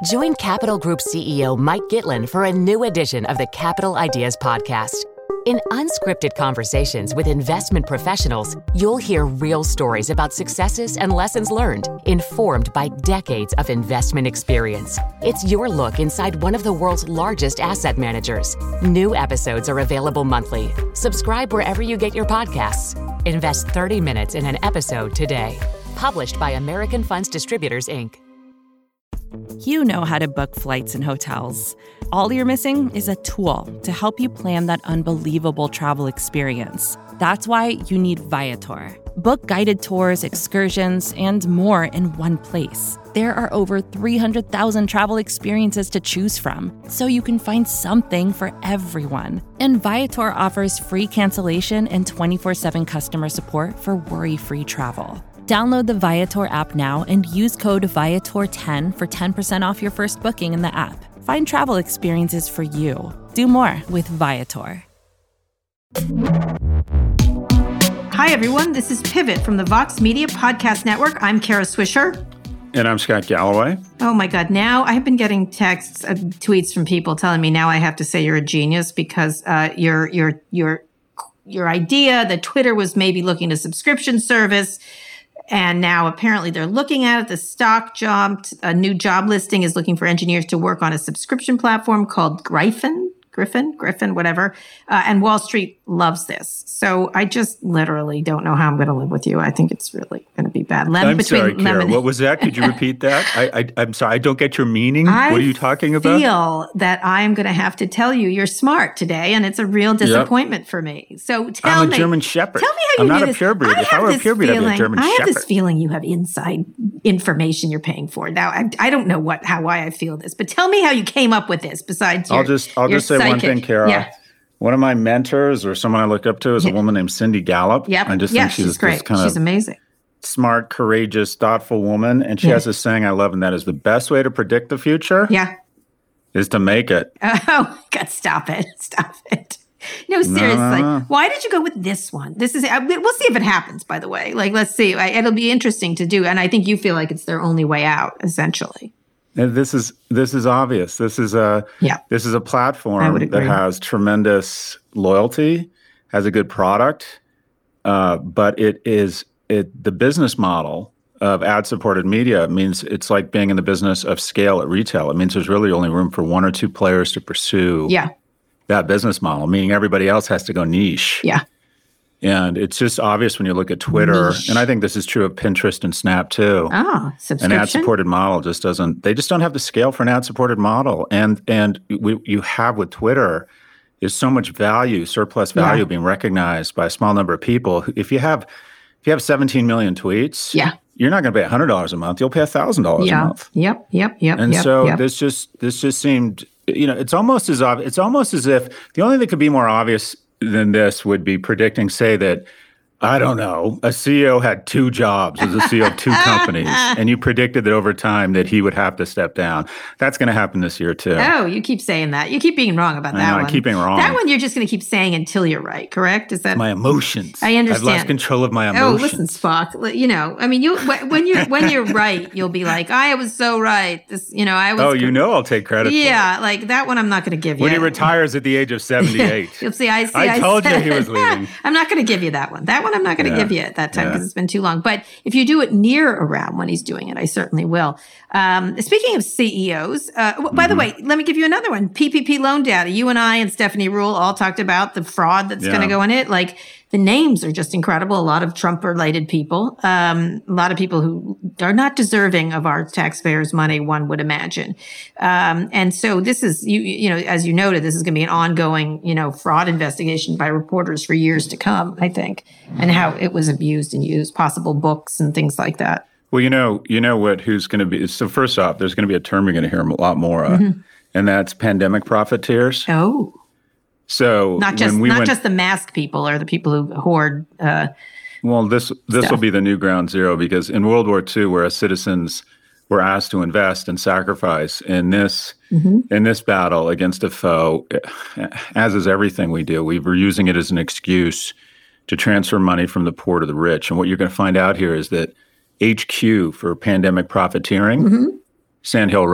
Join Capital Group CEO Mike Gitlin for a new edition of the Capital Ideas Podcast. In unscripted conversations with investment professionals, you'll hear real stories about successes and lessons learned, informed by decades of investment experience. It's your look inside one of the world's largest asset managers. New episodes are available monthly. Subscribe wherever you get your podcasts. Invest 30 minutes in an episode today. Published by American Funds Distributors, Inc. You know how to book flights and hotels. All you're missing is a tool to help you plan that unbelievable travel experience. That's why you need Viator. Book guided tours, excursions, and more in one place. There are over 300,000 travel experiences to choose from, so you can find something for everyone. And Viator offers free cancellation and 24/7 customer support for worry-free travel. Download the Viator app now and use code Viator10 for 10% off your first booking in the app. Find travel experiences for you. Do more with Viator. Hi, everyone. This is Pivot from the Vox Media Podcast Network. I'm Kara Swisher. And I'm Scott Galloway. Oh, my God. Now I have been getting texts, tweets from people telling me now I have to say you're a genius because your idea that Twitter was maybe looking at a subscription service. And now apparently they're looking at it. The stock jumped. A new job listing is looking for engineers to work on a subscription platform called Griffin, whatever. And Wall Street loves this. So I just literally don't know how I'm going to live with you. I think it's really going to be bad. I'm sorry, Kara. What was that? Could you repeat that? I'm sorry. I don't get your meaning. What are you talking about? I feel that I'm going to have to tell you you're smart today, and it's a real disappointment for me. So tell me. I'm a German Shepherd. Tell me how you I'm do not this. a purebred. If I were a purebred, I'd be a German Shepherd. I have this feeling you have inside information you're paying for. Now, I don't know why I feel this, but tell me how you came up with this besides your I'll just say one thing, Kara. Yeah. One of my mentors or someone I look up to is a woman named Cindy Gallup. Yep. I just think she's great. She's amazing. Smart, courageous, thoughtful woman. And she has this saying I love, and that is the best way to predict the future is to make it. Oh, God, stop it. Stop it. No, seriously. Why did you go with this one? We'll see if it happens, by the way. Let's see. It'll be interesting to do. And I think you feel like it's their only way out, essentially. This is obvious. This is a platform that has tremendous loyalty, has a good product, but the business model of ad-supported media means it's like being in the business of scale at retail. It means there's really only room for one or two players to pursue that business model, meaning everybody else has to go niche. Yeah. And it's just obvious when you look at Twitter, and I think this is true of Pinterest and Snap too. Subscription? An ad-supported model they just don't have the scale for an ad-supported model. And you have with Twitter is so much value, surplus value being recognized by a small number of people. If you have 17 million tweets, you're not going to pay $100 a month. You'll pay $1,000 a month. Yep. This just seemed, it's almost as if the only thing that could be more obvious than this would be predicting, say, that, I don't know, a CEO had two jobs as a CEO of two companies, and you predicted that over time that he would have to step down. That's going to happen this year, too. Oh, you keep saying that. You keep being wrong about that one. I keep being wrong. That one you're just going to keep saying until you're right, correct? Is that my emotions? I understand. I've lost control of my emotions. Oh, listen, Spock. When you're right, you'll be like, I was so right. I was. Oh, I'll take credit for it. Yeah, like that one I'm not going to give you. When he retires at the age of 78. You'll see, I told you he was leaving. I'm not going to give you that one. That one I'm not going to give you at that time because it's been too long. But if you do it near around when he's doing it, I certainly will. Speaking of CEOs, by the way, let me give you another one. PPP loan data. You and I and Stephanie Ruhle all talked about the fraud that's going to go in it. Like the names are just incredible. A lot of Trump-related people, a lot of people who are not deserving of our taxpayers' money, one would imagine. And so this is, as you noted, this is going to be an ongoing, fraud investigation by reporters for years to come, I think, and how it was abused and used, possible books and things like that. Well, who's going to be, so first off, there's going to be a term you're going to hear a lot more of, and that's pandemic profiteers. Oh. So not just the mask people or the people who hoard. Well, this will be the new ground zero, because in World War II, where citizens were asked to invest and sacrifice in this battle against a foe, as is everything we do, we were using it as an excuse to transfer money from the poor to the rich. And what you're going to find out here is that HQ for pandemic profiteering, Sand Hill Road.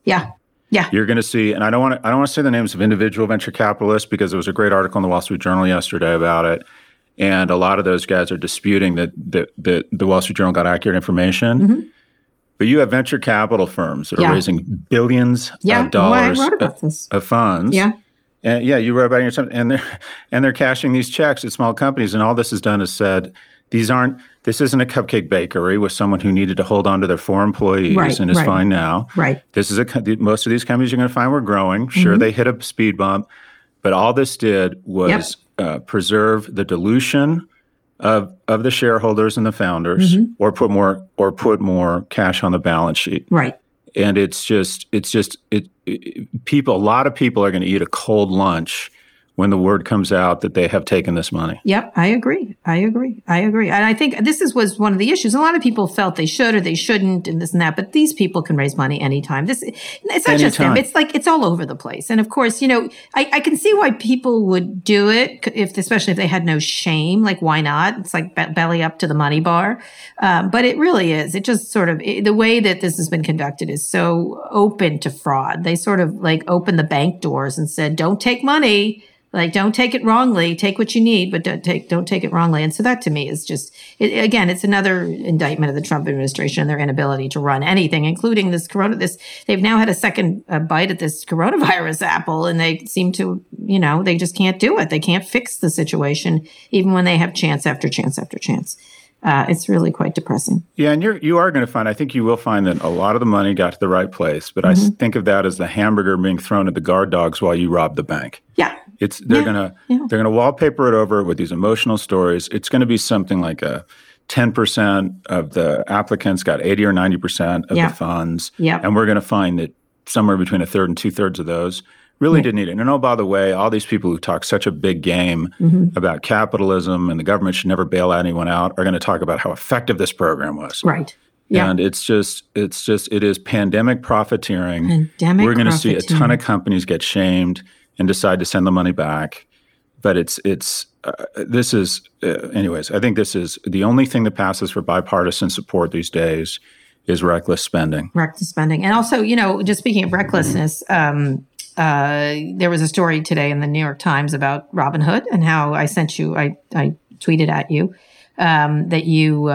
Yeah. Yeah. You're going to see, and I don't want to say the names of individual venture capitalists because there was a great article in the Wall Street Journal yesterday about it. And a lot of those guys are disputing that the Wall Street Journal got accurate information. Mm-hmm. But you have venture capital firms that are raising billions of dollars of funds. Yeah. And you wrote about it yourself, and they're cashing these checks at small companies. And all this has done is said, this isn't a cupcake bakery with someone who needed to hold on to their 4 employees and is fine now. Right. This is most of these companies you're going to find were growing. Sure, they hit a speed bump, but all this did was preserve the dilution of the shareholders and the founders, or put more cash on the balance sheet. Right. And a lot of people are going to eat a cold lunch when the word comes out that they have taken this money. Yep, I agree. And I think this was one of the issues. A lot of people felt they should or they shouldn't and this and that, but these people can raise money anytime. It's not just them. It's like, it's all over the place. And of course, I can see why people would do it, especially if they had no shame. Like, why not? It's like belly up to the money bar. But it really is. It just sort of, the way that this has been conducted is so open to fraud. They sort of like opened the bank doors and said, don't take money. Like, don't take it wrongly. Take what you need, but don't take it wrongly. And so that to me is just, again, it's another indictment of the Trump administration and their inability to run anything, including they've now had a second bite at this coronavirus apple, and they seem to, they just can't do it. They can't fix the situation, even when they have chance after chance after chance. It's really quite depressing. Yeah, and you are going to find, I think you will find that a lot of the money got to the right place, but I think of that as the hamburger being thrown at the guard dogs while you rob the bank. Yeah. They're gonna wallpaper it over with these emotional stories. It's going to be something like a 10% of the applicants got 80 or 90% of the funds, and we're going to find that somewhere between a third and 2/3 of those really didn't need it. And by the way, all these people who talk such a big game about capitalism and the government should never bail anyone out are going to talk about how effective this program was. Right. Yeah. And it is pandemic profiteering. We're going to see a ton of companies get shamed and decide to send the money back. But anyways, I think this is the only thing that passes for bipartisan support these days is reckless spending. Reckless spending. And also, just speaking of recklessness, there was a story today in the New York Times about Robinhood and how I tweeted at you that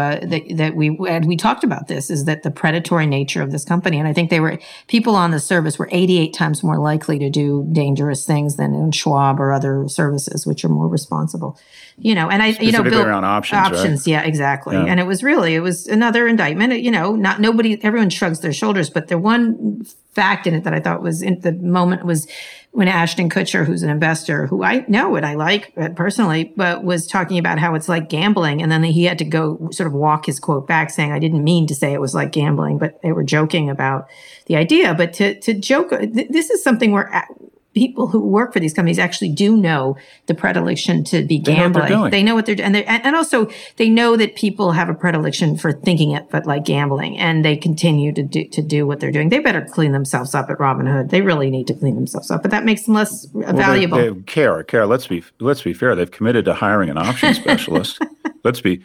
we talked about this, is that the predatory nature of this company. And I think people on the service were 88 times more likely to do dangerous things than in Schwab or other services, which are more responsible. Specifically around options, right? Yeah, exactly. Yeah. And it was another indictment. Everyone shrugs their shoulders, but the one fact in it that I thought was in the moment was when Ashton Kutcher, who's an investor who I know and I like personally, but was talking about how it's like gambling. And then he had to go sort of walk his quote back, saying, I didn't mean to say it was like gambling, but they were joking about the idea. But to joke, this is something where people who work for these companies actually do know the predilection to be gambling. They know what they're doing. And also they know that people have a predilection for thinking it, but like gambling, and they continue to do what they're doing. They better clean themselves up at Robinhood. They really need to clean themselves up, but that makes them less valuable. They care. Let's be fair. They've committed to hiring an options specialist. Let's be,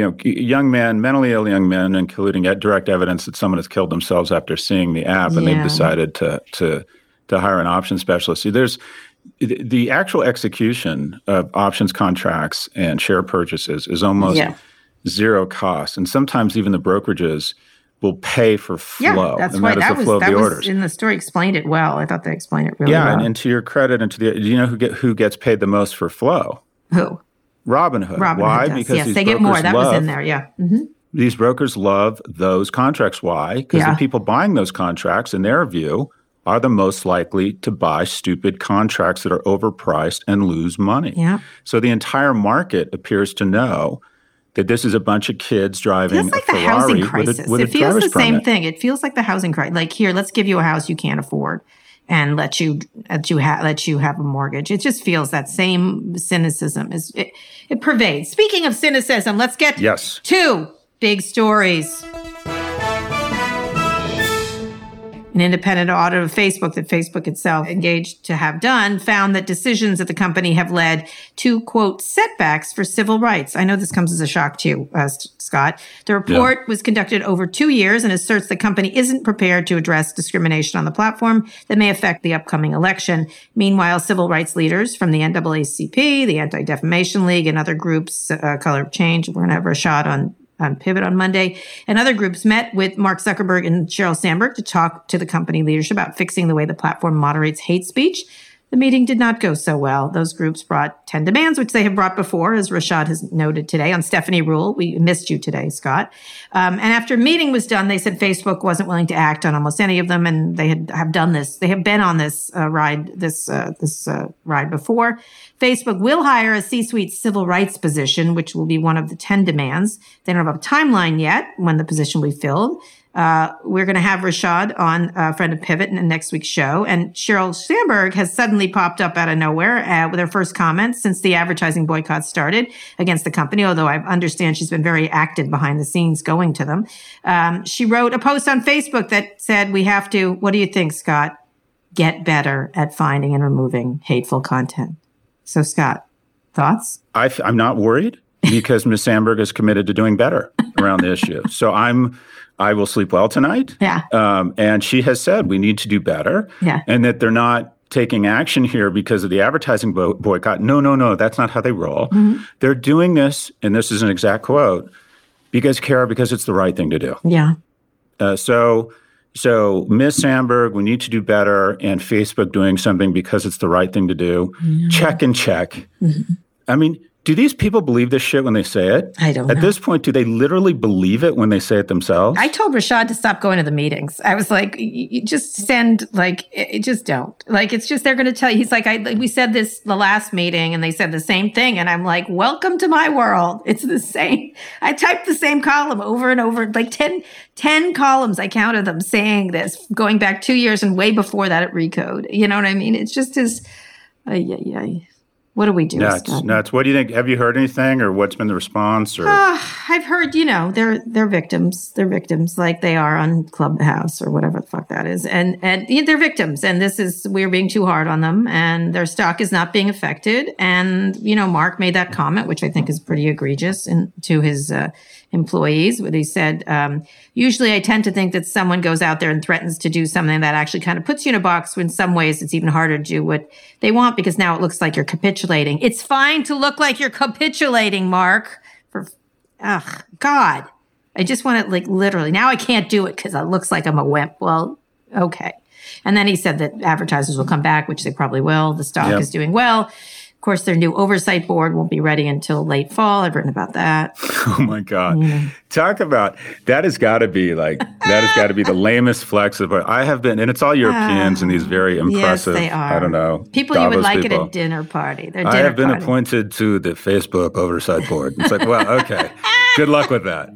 young men, mentally ill young men, including direct evidence that someone has killed themselves after seeing the app, and they've decided to hire an options specialist. See, there's the actual execution of options contracts and share purchases is almost zero cost. And sometimes even the brokerages will pay for flow. Yeah, that's and why that is the flow of the orders. In the story explained it well. I thought they explained it really well. Yeah, and to your credit, do you know who gets paid the most for flow? Who? Robinhood. Why? Does. Because these they get more. That was in there, Mm-hmm. These brokers love those contracts. Why? Because the people buying those contracts, in their view, are the most likely to buy stupid contracts that are overpriced and lose money. Yeah. So the entire market appears to know that this is a bunch of kids driving a Ferrari with a driver's permit. It feels the same thing. It feels like the housing crisis. Like, here, let's give you a house you can't afford and let you have a mortgage. It just feels that same cynicism. It pervades. Speaking of cynicism, let's get to big stories. An independent audit of Facebook that Facebook itself engaged to have done found that decisions at the company have led to, quote, setbacks for civil rights. I know this comes as a shock to you, Scott. The report was conducted over 2 years and asserts the company isn't prepared to address discrimination on the platform that may affect the upcoming election. Meanwhile, civil rights leaders from the NAACP, the Anti-Defamation League, and other groups, Color of Change, we're going to have Rashad on Pivot on Monday, and other groups met with Mark Zuckerberg and Sheryl Sandberg to talk to the company leadership about fixing the way the platform moderates hate speech. The meeting did not go so well. Those groups brought 10 demands, which they have brought before, as Rashad has noted today on Stephanie Ruhle. We missed you today, Scott. And after a meeting was done, they said Facebook wasn't willing to act on almost any of them, and they have done this. They have been on this ride before. Facebook will hire a C-suite civil rights position, which will be one of the 10 demands. They don't have a timeline yet when the position will be filled. We're going to have Rashad on, friend of Pivot, in next week's show. And Sheryl Sandberg has suddenly popped up out of nowhere with her first comments since the advertising boycott started against the company, although I understand she's been very active behind the scenes going to them. She wrote a post on Facebook that said, we have to, what do you think, Scott? Get better at finding and removing hateful content. So, Scott, thoughts? I'm not worried because Ms. Sandberg is committed to doing better around the issue. So I will sleep well tonight. Yeah. And she has said we need to do better. Yeah. And that they're not taking action here because of the advertising boycott. No. That's not how they roll. Mm-hmm. They're doing this, and this is an exact quote, because it's the right thing to do. Yeah. So Ms. Sandberg, we need to do better, and Facebook doing something because it's the right thing to do. Yeah. Check and check. Mm-hmm. I mean, do these people believe this shit when they say it? I don't know. At this point, do they literally believe it when they say it themselves? I told Rashad to stop going to the meetings. I was like, you just send, just don't. It's just, they're going to tell you. He's like, we said this the last meeting and they said the same thing. And I'm like, welcome to my world. It's the same. I typed the same column over and over, 10 columns. I counted them saying this, going back 2 years and way before that at Recode. You know what I mean? It's just as, what do we do? Nuts. What do you think? Have you heard anything, or what's been the response? Or I've heard, they're victims. They're victims, like they are on Clubhouse or whatever the fuck that is, and they're victims. And we're being too hard on them, and their stock is not being affected. And Mark made that comment, which I think is pretty egregious, to his employees, where he said, usually I tend to think that someone goes out there and threatens to do something that actually kind of puts you in a box. In some ways, it's even harder to do what they want because now it looks like you're capitulating. It's fine to look like you're capitulating, Mark. God. I just want it literally. Now I can't do it because it looks like I'm a wimp. Well, okay. And then he said that advertisers will come back, which they probably will. The stock is doing well. Of course, their new oversight board won't be ready until late fall. I've written about that. Oh my God. Yeah. Talk about, that has got to be the lamest flex of it. I have been, and it's all Europeans and these very impressive, yes, they are. I don't know. People you would like at a dinner party. I have been appointed to the Facebook oversight board. It's like, well, okay. Good luck with that.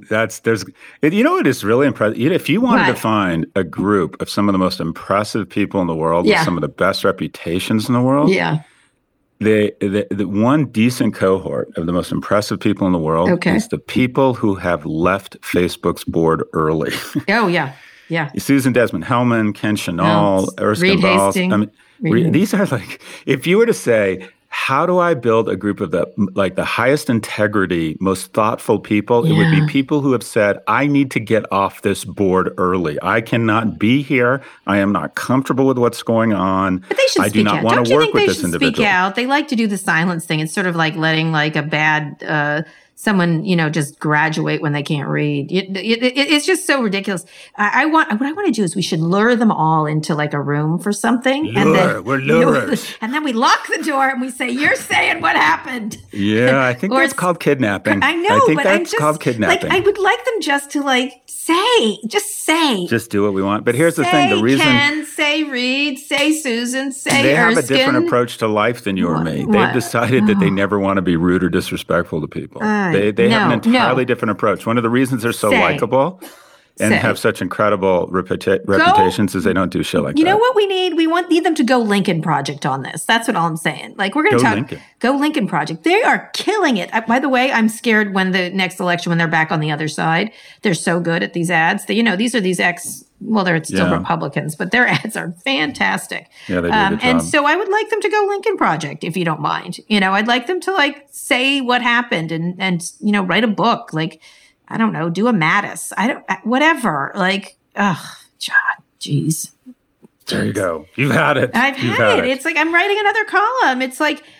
It is really impressive. If you wanted to find a group of some of the most impressive people in the world with some of the best reputations in the world. Yeah. The one decent cohort of the most impressive people in the world is the people who have left Facebook's board early. Oh, yeah. Yeah. Susan Desmond-Hellmann, Ken Chenault, Erskine Balls. These are if you were to say, how do I build a group of the highest integrity, most thoughtful people? It would be people who have said, I need to get off this board early. I cannot be here. I am not comfortable with what's going on. But they should speak out. I do not want to work with this individual. Don't you think they should speak out? They like to do the silence thing. It's sort of like letting a bad someone, just graduate when they can't read. It's just so ridiculous. What I want to do is we should lure them all into a room for something. We're lurers. And then we lock the door and we say, you're saying what happened. Yeah, I think that's called kidnapping. I know, but that's called kidnapping. I would like them just to say. Just do what we want. But here's the thing. The reason. Say Ken, say Reed, say Susan, say They Erskine. have a different approach to life than you or me. They've decided that they never want to be rude or disrespectful to people. They have an entirely different approach. One of the reasons they're so likable and have such incredible reputations is they don't do shit like that. You know what we need? We need them to go Lincoln Project on this. That's what I'm saying. We're going to talk. Go Lincoln Project. They are killing it. By the way, I'm scared when the next election, when they're back on the other side, they're so good at these ads. These are these well, they're still Republicans, but their ads are fantastic. Yeah, they do a good job. And so I would like them to go Lincoln Project, if you don't mind. I'd like them to say what happened and write a book. I don't know, do a Mattis. Whatever. Geez. There you go. You've had it. I've had it. It's I'm writing another column. It's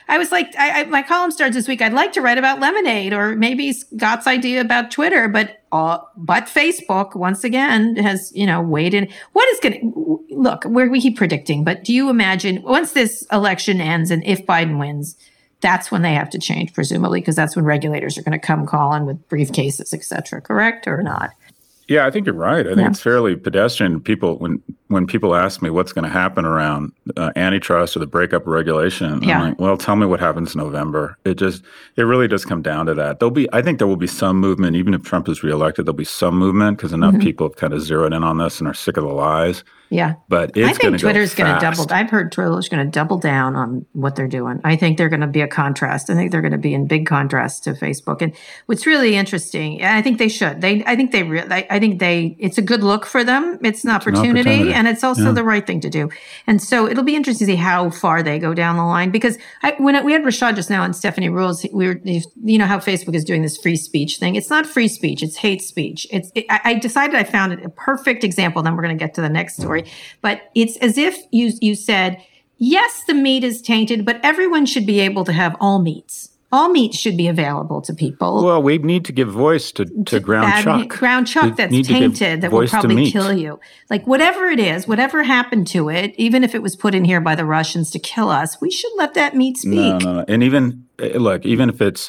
my column starts this week. I'd like to write about lemonade or maybe Scott's idea about Twitter, but Facebook once again has, weighed in. What is look, we keep predicting, but do you imagine once this election ends and if Biden wins, that's when they have to change, presumably, because that's when regulators are going to come calling with briefcases, et cetera, correct or not? Yeah, I think you're right. I think it's fairly pedestrian. People, when people ask me what's going to happen around antitrust or the breakup of regulation, I'm like, well, tell me what happens in November. It really does come down to that. I think there will be some movement, even if Trump is reelected, there'll be some movement because enough people have kind of zeroed in on this and are sick of the lies. Yeah. But I think Twitter's going to double. I've heard Twitter's going to double down on what they're doing. I think they're going to be a contrast. I think they're going to be in big contrast to Facebook. And what's really interesting, and I think they should. I think it's a good look for them. It's an opportunity. And it's also the right thing to do. And so it'll be interesting to see how far they go down the line. Because when we had Rashad just now and Stephanie Rules, how Facebook is doing this free speech thing. It's not free speech. It's hate speech. I decided I found it a perfect example. Then we're going to get to the next story. But it's as if you said, yes, the meat is tainted, but everyone should be able to have all meats. All meat should be available to people. Well, we need to give voice to ground chuck. Ground chuck that's tainted, that will probably kill you. Whatever it is, whatever happened to it, even if it was put in here by the Russians to kill us, we should let that meat speak. No. And even if it's,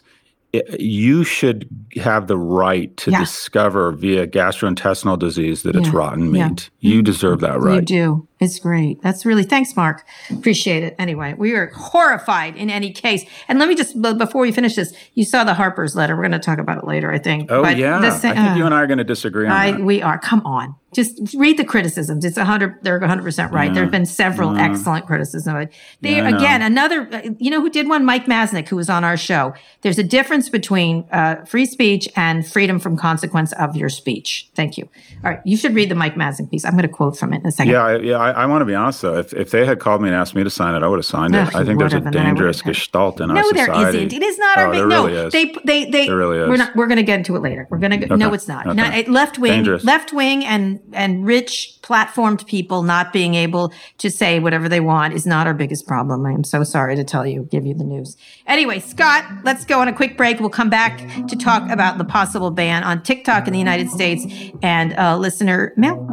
you should have the right to discover via gastrointestinal disease that it's rotten meat. You deserve that right. You do. It's great. That's really, thanks, Mark. Appreciate it. Anyway, we are horrified in any case. And let me just, before we finish this, you saw the Harper's letter. We're going to talk about it later, I think. Oh, but I think you and I are going to disagree on that. We are. Come on. Just read the criticisms. They're 100% right. There have been several excellent criticisms. Again, another, who did one? Mike Masnick, who was on our show. There's a difference between free speech and freedom from consequence of your speech. Thank you. All right. You should read the Mike Masnick piece. I'm going to quote from it in a second. I want to be honest, though. If they had called me and asked me to sign it, I would have signed it. I think there's a dangerous gestalt in our society. No, there isn't. It is not our big. No, really is. There really is. We're going to get into it later. We're going to go. Okay. No, it's not. Okay. Left wing and rich platformed people not being able to say whatever they want is not our biggest problem. I am so sorry to give you the news. Anyway, Scott, let's go on a quick break. We'll come back to talk about the possible ban on TikTok in the United States and listener mail.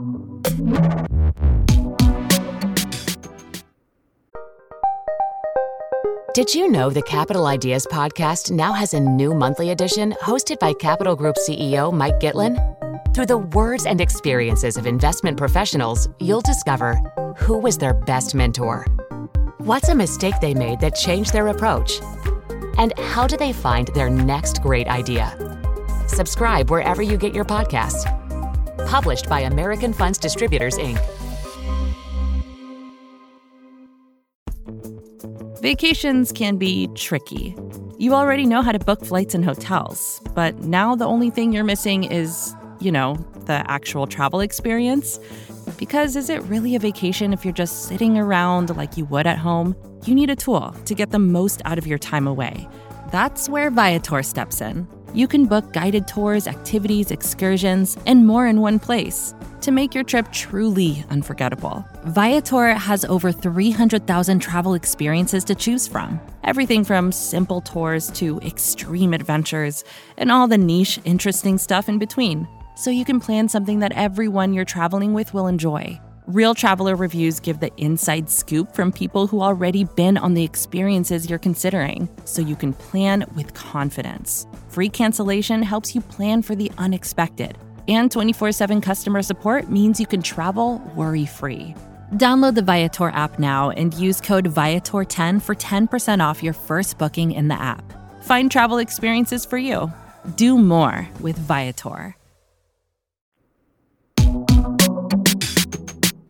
Did you know the Capital Ideas podcast now has a new monthly edition hosted by Capital Group CEO Mike Gitlin? Through the words and experiences of investment professionals, you'll discover who was their best mentor, what's a mistake they made that changed their approach, and how do they find their next great idea. Subscribe wherever you get your podcasts. Published by American Funds Distributors, Inc. Vacations can be tricky. You already know how to book flights and hotels, but now the only thing you're missing is, the actual travel experience. Because is it really a vacation if you're just sitting around like you would at home? You need a tool to get the most out of your time away. That's where Viator steps in. You can book guided tours, activities, excursions, and more in one place to make your trip truly unforgettable. Viator has over 300,000 travel experiences to choose from. Everything from simple tours to extreme adventures and all the niche, interesting stuff in between. So you can plan something that everyone you're traveling with will enjoy. Real traveler reviews give the inside scoop from people who already been on the experiences you're considering, so you can plan with confidence. Free cancellation helps you plan for the unexpected. And 24/7 customer support means you can travel worry-free. Download the Viator app now and use code Viator10 for 10% off your first booking in the app. Find travel experiences for you. Do more with Viator.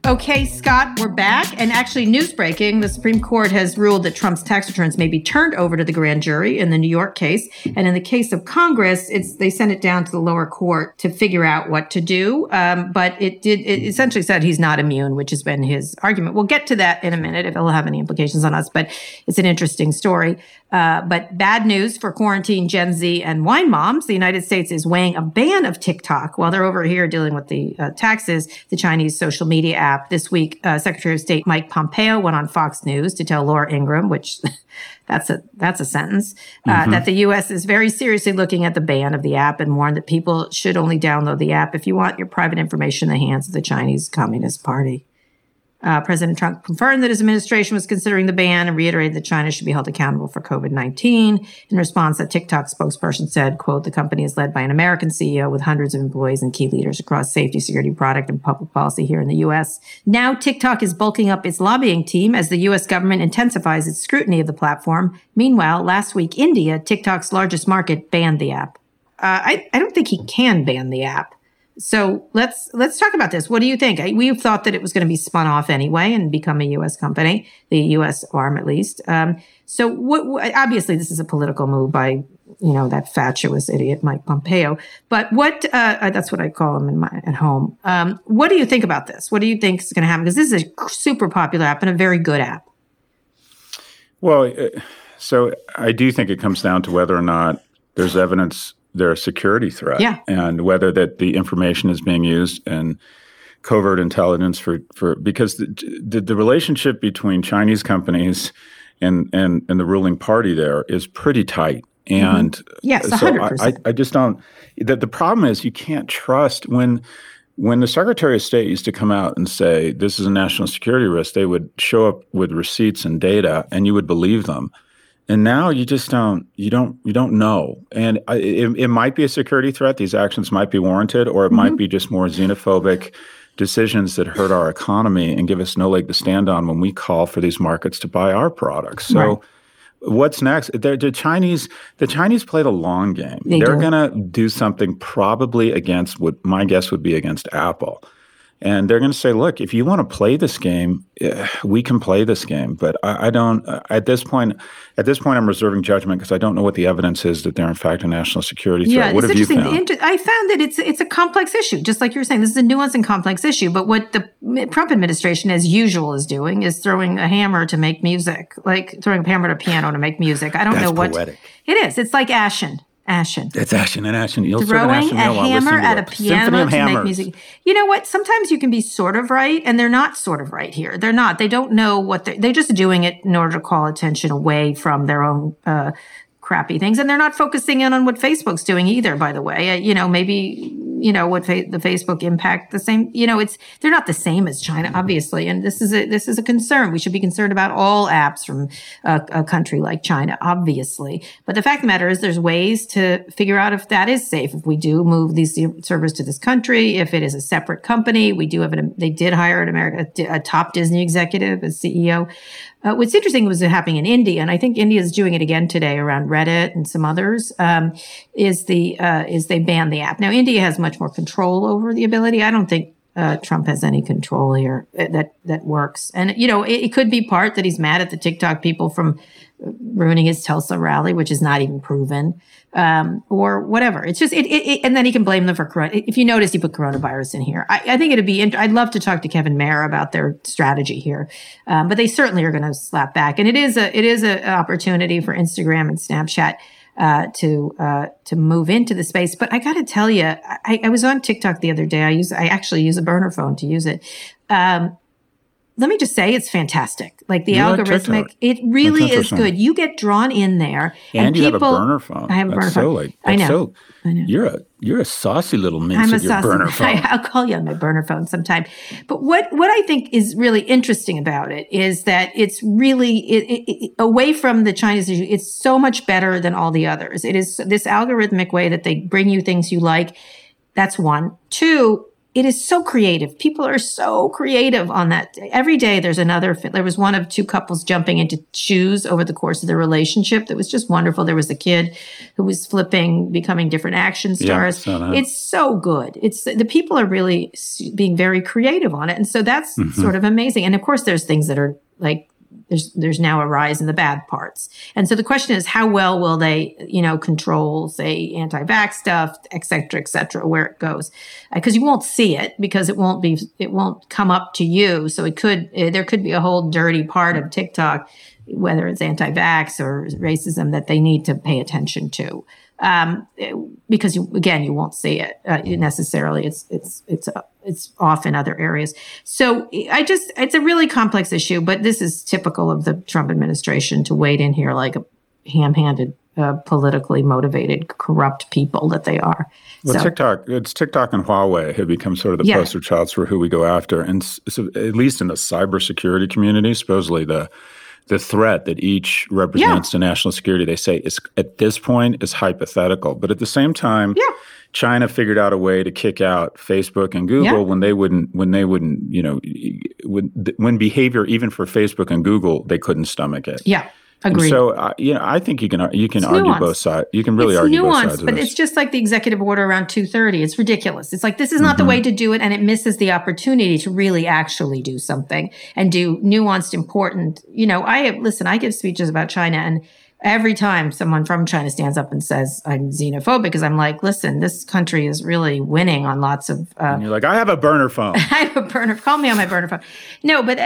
Okay, Scott, we're back. And actually, news breaking, the Supreme Court has ruled that Trump's tax returns may be turned over to the grand jury in the New York case. And in the case of Congress, they sent it down to the lower court to figure out what to do. But it essentially said he's not immune, which has been his argument. We'll get to that in a minute if it'll have any implications on us. But it's an interesting story. But bad news for quarantine Gen Z and wine moms. The United States is weighing a ban of TikTok while they're over here dealing with the taxes, the Chinese social media app. This week, Secretary of State Mike Pompeo went on Fox News to tell Laura Ingraham, which that's a sentence, that the U.S. is very seriously looking at the ban of the app and warned that people should only download the app if you want your private information in the hands of the Chinese Communist Party. President Trump confirmed that his administration was considering the ban and reiterated that China should be held accountable for COVID-19. In response, a TikTok spokesperson said, quote, the company is led by an American CEO with hundreds of employees and key leaders across safety, security, product, and public policy here in the U.S. Now TikTok is bulking up its lobbying team as the U.S. government intensifies its scrutiny of the platform. Meanwhile, last week, India, TikTok's largest market, banned the app. I don't think he can ban the app. So let's talk about this. What do you think? We thought that it was going to be spun off anyway and become a U.S. company, the U.S. arm at least. So obviously this is a political move by, that fatuous idiot, Mike Pompeo. But that's what I call him at home. What do you think about this? What do you think is going to happen? Because this is a super popular app and a very good app. Well, so I do think it comes down to whether or not there's evidence they're a security threat, and whether that the information is being used and covert intelligence for because the relationship between Chinese companies and the ruling party there is pretty tight. And yes, 100%. So I just don't. The problem is you can't trust when the Secretary of State used to come out and say this is a national security risk. They would show up with receipts and data, and you would believe them. And now you just don't know. And it might be a security threat. These actions might be warranted, or it might be just more xenophobic decisions that hurt our economy and give us no leg to stand on when we call for these markets to buy our products. So what's next? The Chinese play the long game. They're going to do something probably against what my guess would be against Apple. And they're going to say, look, if you want to play this game, we can play this game. But I don't at this point, I'm reserving judgment because I don't know what the evidence is that they're in fact a national security threat. Yeah, what have you found? I found that it's a complex issue, just like you were saying. This is a nuanced and complex issue. But what the Trump administration, as usual, is doing is throwing a hammer to make music, like throwing a hammer at a piano to make music. I don't know what poetic. It is. It's like Ashen. It's Ashen and Ashen. You'll throwing a hammer at a piano to make music. You know what? Sometimes you can be sort of right, and they're not sort of right here. They're not. They don't know what they're just doing it in order to call attention away from their own crappy things. And they're not focusing in on what Facebook's doing either, by the way. Maybe, what the Facebook impact, the same, they're not the same as China, obviously. And this is a concern. We should be concerned about all apps from a country like China, obviously. But the fact of the matter is there's ways to figure out if that is safe. If we do move these servers to this country, if it is a separate company, they did hire a top Disney executive as CEO. What's interesting was it happening in India, and I think India is doing it again today around Reddit and some others, is they ban the app. Now, India has much more control over the ability. I don't think Trump has any control here that works. And, it could be part that he's mad at the TikTok people from ruining his Tulsa rally, which is not even proven, or whatever. It's just, and then he can blame them for corona. If you notice, he put coronavirus in here. I think I'd love to talk to Kevin Mayer about their strategy here. But they certainly are going to slap back. And it is an opportunity for Instagram and Snapchat, to move into the space. But I got to tell you, I was on TikTok the other day. I actually use a burner phone to use it. Let me just say it's fantastic. Like the algorithmic, it really is good. You get drawn in there. And you have a burner phone. I have a burner phone. I know. You're a saucy little minx with your burner phone. I'll call you on my burner phone sometime. But what I think is really interesting about it is that it's really, away from the Chinese issue, it's so much better than all the others. It is this algorithmic way that they bring you things you like. That's one. Two, it is so creative. People are so creative on that. Every day there was one of two couples jumping into shoes over the course of their relationship. That was just wonderful. There was a kid who was becoming different action stars. It's so good. The people are really being very creative on it. And so that's sort of amazing. And of course there's things that are like, there's now a rise in the bad parts. And so the question is, how well will they, control, say, anti-vax stuff, et cetera, where it goes? Because you won't see it because it won't come up to you. So there could be a whole dirty part of TikTok, whether it's anti-vax or racism, that they need to pay attention to. Because you won't see it necessarily. It's off in other areas. So it's a really complex issue, but this is typical of the Trump administration to wade in here like a ham-handed, politically motivated, corrupt people that they are. Well, TikTok and Huawei have become sort of the poster childs for who we go after. And so, at least in the cybersecurity community, supposedly the threat that each represents to national security, they say, is at this point is hypothetical. But at the same time, China figured out a way to kick out Facebook and Google when behavior even for Facebook and Google, they couldn't stomach it. Yeah. Agreed. So, I think you can argue both sides. You can really argue both sides of but this. It's just like the executive order around 230. It's ridiculous. It's like, this is not the way to do it, and it misses the opportunity to really actually do something and do nuanced, important. I give speeches about China, and every time someone from China stands up and says I'm xenophobic, because I'm like, listen, this country is really winning on lots of. And you're like, I have a burner phone. I have a burner. Call me on my burner phone. No, but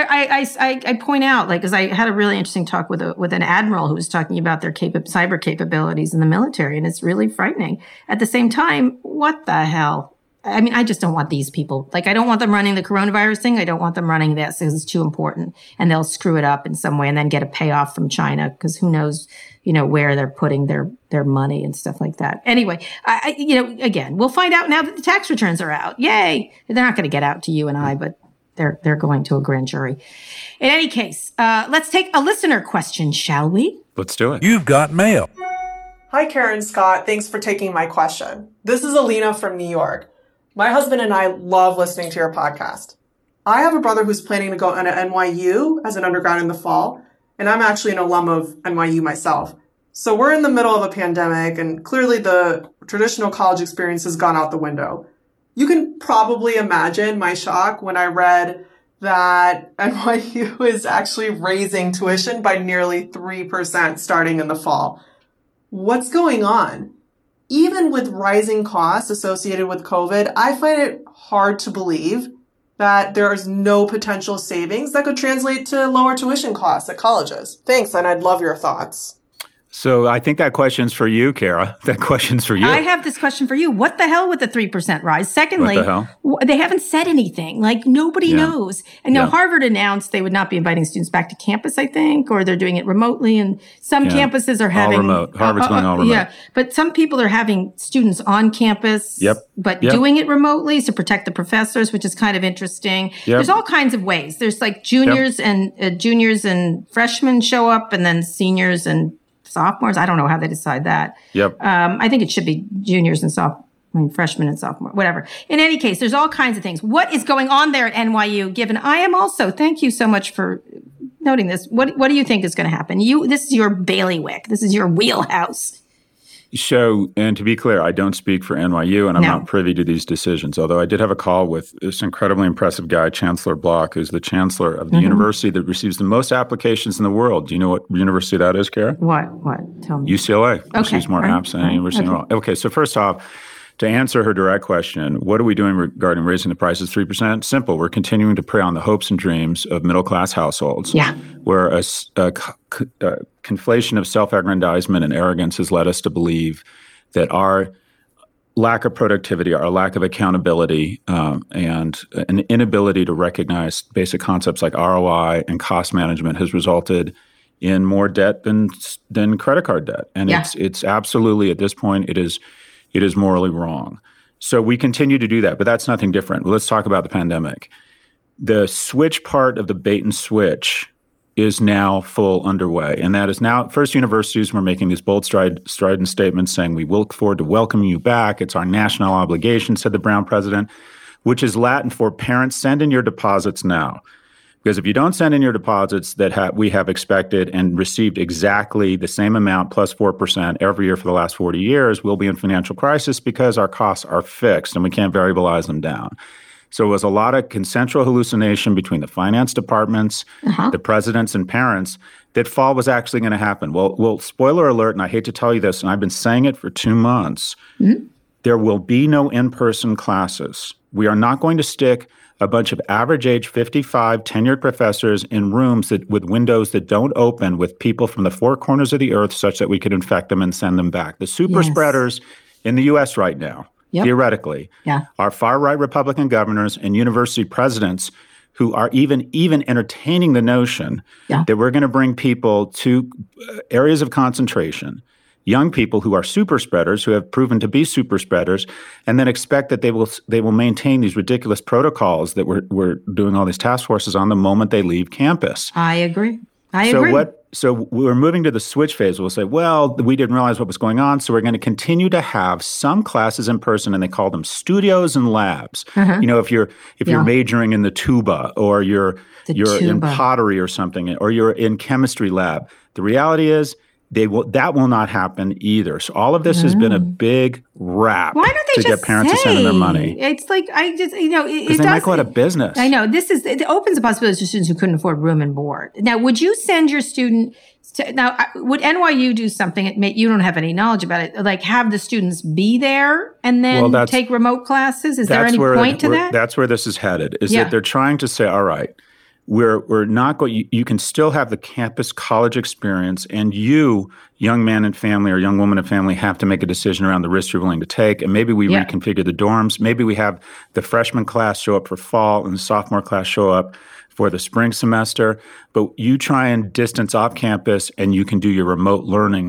I point out, like, because I had a really interesting talk with an admiral who was talking about their cyber capabilities in the military, and it's really frightening. At the same time, what the hell? I mean, I just don't want these people. Like, I don't want them running the coronavirus thing. I don't want them running this because it's too important, and they'll screw it up in some way and then get a payoff from China because who knows, where they're putting their money and stuff like that. Anyway, again, we'll find out now that the tax returns are out. Yay! They're not going to get out to you and I, but they're going to a grand jury. In any case, let's take a listener question, shall we? Let's do it. You've got mail. Hi, Karen Scott. Thanks for taking my question. This is Alina from New York. My husband and I love listening to your podcast. I have a brother who's planning to go into NYU as an undergrad in the fall, and I'm actually an alum of NYU myself. So we're in the middle of a pandemic, and clearly the traditional college experience has gone out the window. You can probably imagine my shock when I read that NYU is actually raising tuition by nearly 3% starting in the fall. What's going on? Even with rising costs associated with COVID, I find it hard to believe that there is no potential savings that could translate to lower tuition costs at colleges. Thanks, and I'd love your thoughts. So I think that question's for you, Kara. That question's for you. I have this question for you. What the hell with the 3% rise? Secondly, what the hell? They haven't said anything. Like, nobody knows. And now Harvard announced they would not be inviting students back to campus, I think, or they're doing it remotely. And some campuses are having... all remote. Harvard's going all remote. Yeah, but some people are having students on campus, but doing it remotely to protect the professors, which is kind of interesting. There's all kinds of ways. There's like juniors and freshmen show up, and then seniors and sophomores. I don't know how they decide that. I think it should be juniors and freshmen and sophomore, whatever. In any case, there's all kinds of things. What is going on there at NYU? Given I am also, thank you so much for noting this. What do you think is going to happen? This is your bailiwick. This is your wheelhouse. So, and to be clear, I don't speak for NYU, and I'm not privy to these decisions, although I did have a call with this incredibly impressive guy, Chancellor Block, who's the chancellor of the university that receives the most applications in the world. Do you know what university that is, Kara? What? Tell me. UCLA. Receives more apps than any university in the world. Okay, so first off, to answer her direct question, what are we doing regarding raising the prices 3%? Simple. We're continuing to prey on the hopes and dreams of middle-class households, where a conflation of self-aggrandizement and arrogance has led us to believe that our lack of productivity, our lack of accountability, and an inability to recognize basic concepts like ROI and cost management has resulted in more debt than credit card debt. And it's absolutely, at this point, it is morally wrong. So we continue to do that, but that's nothing different. Let's talk about the pandemic. The switch part of the bait and switch is now full underway. And that is now, first universities were making these bold strident statements saying, we look forward to welcoming you back. It's our national obligation, said the Brown president. which is Latin for parents, send in your deposits now. Because if you don't send in your deposits that we have expected and received exactly the same amount plus 4% every year for the last 40 years, we'll be in financial crisis because our costs are fixed and we can't variabilize them down. So it was a lot of consensual hallucination between the finance departments, the presidents and parents that fall was actually going to happen. Well, spoiler alert, and I hate to tell you this, and I've been saying it for 2 months, there will be no in-person classes. We are not going to stick a bunch of average age 55 tenured professors in rooms with windows that don't open with people from the four corners of the earth such that we could infect them and send them back. The super spreaders in the U.S. right now, theoretically, are far-right Republican governors and university presidents who are even entertaining the notion that we're going to bring people to areas of concentration, young people who are super spreaders, who have proven to be super spreaders, and then expect that they will maintain these ridiculous protocols that we're doing all these task forces on the moment they leave campus. I agree. I agree. So we're moving to the switch phase. We'll say, well, we didn't realize what was going on, so we're going to continue to have some classes in person, and they call them studios and labs. You know, if you're majoring in the tuba, or you're in pottery or something, or you're in chemistry lab, the reality is that will not happen either. So all of this has been a big wrap. Why don't they to get parents to send in their money? It's like because they might go out of business. I know it opens the possibility to students who couldn't afford room and board. Now, would you send your student? Would NYU do something? You don't have any knowledge about it. Like have the students be there and then take remote classes? Is there any point to that? That's where this is headed. That they're trying to say, all right, we're not going. You can still have the campus college experience, and you, young man and family or young woman and family, have to make a decision around the risks you're willing to take. And maybe we reconfigure the dorms. Maybe we have the freshman class show up for fall and the sophomore class show up for the spring semester. But you try and distance off campus, and you can do your remote learning.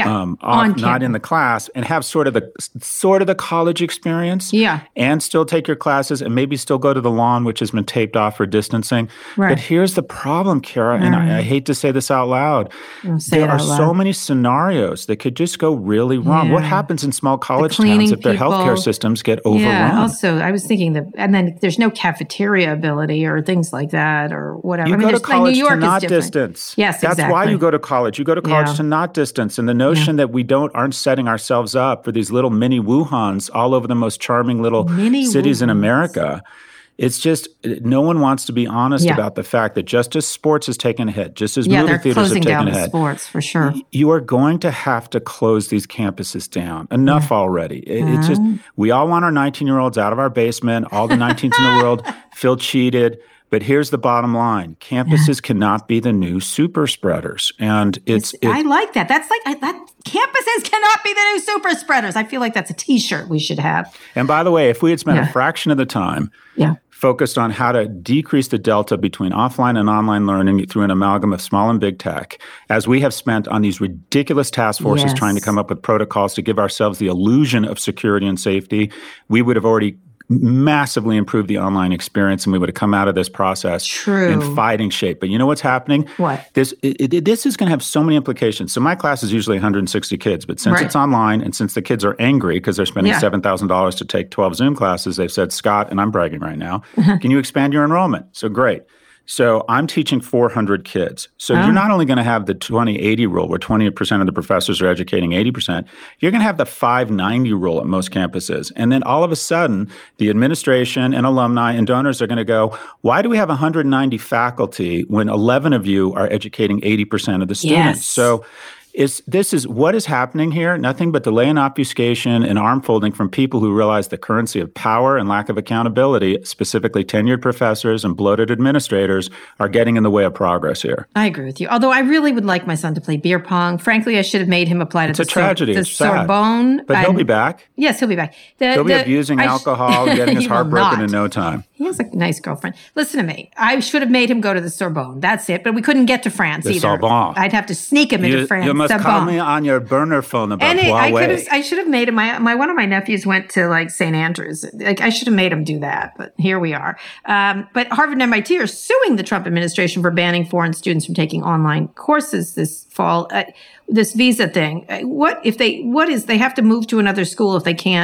Not in the class, and have sort of the college experience. And still take your classes, and maybe still go to the lawn, which has been taped off for distancing. Right. But here's the problem, Kara, and I hate to say this out loud. There are so many scenarios that could just go really wrong. What happens in small college towns if their healthcare systems get overrun? Yeah. Also, I was thinking and then there's no cafeteria ability or things like that or whatever. You go to college to not distance. Yes, that's why you go to college. You go to college to not distance, and the notion that we aren't setting ourselves up for these little mini Wuhans all over the most charming little cities in America. It's just no one wants to be honest about the fact that just as sports has taken a hit, just as movie theaters have taken a hit, sports for sure. You are going to have to close these campuses down. Enough already. It's just we all want our 19-year-olds out of our basement. All the 19s in the world feel cheated. But here's the bottom line. Campuses cannot be the new super spreaders. And I like that. That's like that. Campuses cannot be the new super spreaders. I feel like that's a T-shirt we should have. And by the way, if we had spent a fraction of the time focused on how to decrease the delta between offline and online learning through an amalgam of small and big tech, as we have spent on these ridiculous task forces trying to come up with protocols to give ourselves the illusion of security and safety, we would have already massively improved the online experience, and we would have come out of this process in fighting shape. But you know what's happening? What? This is going to have so many implications. So my class is usually 160 kids, but since it's online and since the kids are angry because they're spending $7,000 to take 12 Zoom classes, they've said, Scott, and I'm bragging right now, can you expand your enrollment? So great. So I'm teaching 400 kids. So you're not only going to have the 20-80 rule where 20% of the professors are educating 80%, you're going to have the 5-90 rule at most campuses. And then all of a sudden, the administration and alumni and donors are going to go, why do we have 190 faculty when 11 of you are educating 80% of the students? So this is what is happening here. Nothing but delay and obfuscation and arm folding from people who realize the currency of power and lack of accountability, specifically tenured professors and bloated administrators, are getting in the way of progress here. I agree with you. Although I really would like my son to play beer pong. Frankly, I should have made him apply to the Sorbonne. But he'll be back. Yes, he'll be back. He'll be abusing alcohol, getting his heart broken in no time. He has a nice girlfriend. Listen to me. I should have made him go to the Sorbonne. That's it. But we couldn't get to France either. Sorbonne. I'd have to sneak him into France. You must call me on your burner phone about Huawei. I should have made him. One of my nephews went to like St. Andrews. Like I should have made him do that. But here we are. But Harvard and MIT are suing the Trump administration for banning foreign students from taking online courses this fall. This visa thing. They have to move to another school if they can't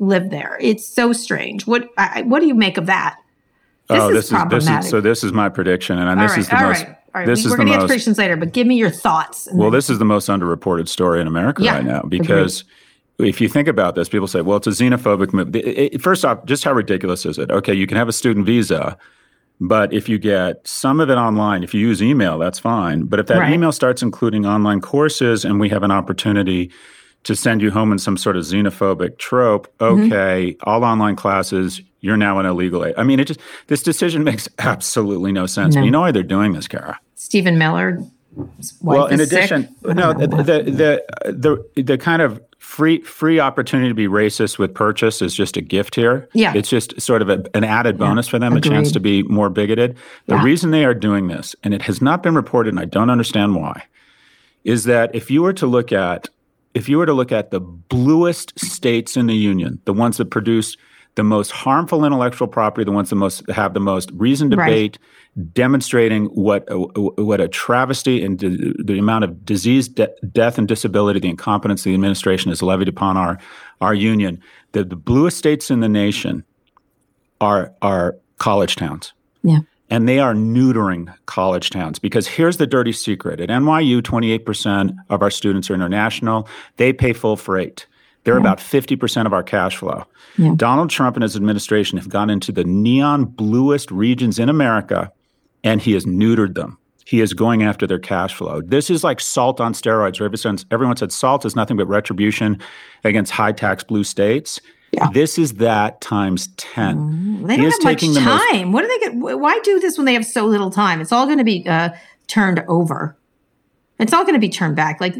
live there. It's so strange. What do you make of that? This is my prediction, and this is the most. All right. We're going to get to predictions later, but give me your thoughts. This is the most underreported story in America right now, because if you think about this, people say, well, it's a xenophobic move. First off, just how ridiculous is it? Okay, you can have a student visa, but if you get some of it online, if you use email, that's fine. But if that email starts including online courses and we have an opportunity to send you home in some sort of xenophobic trope, all online classes, you're now an illegal aid. I mean, this decision makes absolutely no sense. No. You know why they're doing this, Kara? Stephen Miller. Well, in addition, the kind of free opportunity to be racist with purchase is just a gift here. Yeah. It's just sort of an added bonus for them, a chance to be more bigoted. The reason they are doing this, and it has not been reported, and I don't understand why, is that if you were to look at the bluest states in the union, the ones that produce the most harmful intellectual property, the ones that have the most reasoned debate, demonstrating what a travesty and the amount of disease, death, and disability, the incompetence of the administration has levied upon our union. The bluest states in the nation are college towns. Yeah. And they are neutering college towns, because here's the dirty secret. At NYU, 28% of our students are international. They pay full freight. They're about 50% of our cash flow. Yeah. Donald Trump and his administration have gone into the neon bluest regions in America, and he has neutered them. He is going after their cash flow. This is like salt on steroids. Everyone said salt is nothing but retribution against high-tax blue states. Yeah. This is that times 10. They don't have much time. What do they get? Why do this when they have so little time? It's all going to be turned over. It's all going to be turned back. Like,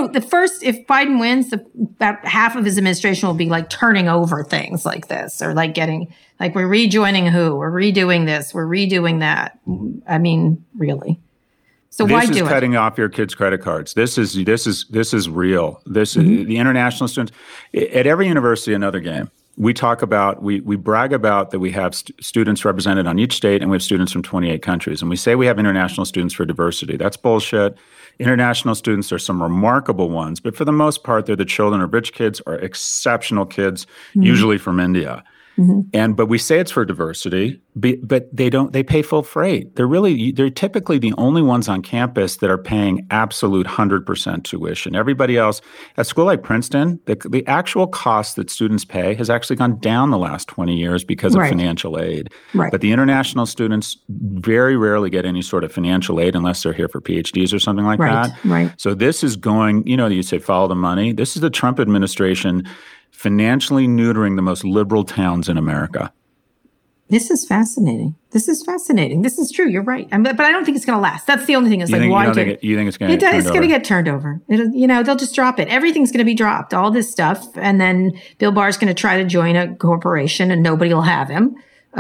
if Biden wins, about half of his administration will be like turning over things like this, or like we're rejoining who, we're redoing this, we're redoing that. I mean, really. So why do it? This is cutting off your kids' credit cards. This is real. This is the international students at every university. Another game. We talk about, we brag about that we have students represented on each state, and we have students from 28 countries. And we say we have international students for diversity. That's bullshit. International students are some remarkable ones, but for the most part, they're the children of rich kids or exceptional kids, usually from India. But we say it's for diversity, but they pay full freight. They're typically the only ones on campus that are paying absolute 100% tuition. Everybody else, at a school like Princeton, the actual cost that students pay has actually gone down the last 20 years because of financial aid. Right. But the international students very rarely get any sort of financial aid unless they're here for PhDs or something like that. Right. So this is going, you say follow the money. This is the Trump administration financially neutering the most liberal towns in America. This is fascinating. This is true. You're right. But I don't think it's going to last. That's the only thing. Is like, why do you think it's going to get turned over? It's going to get turned over. They'll just drop it. Everything's going to be dropped, all this stuff. And then Bill Barr's going to try to join a corporation and nobody will have him.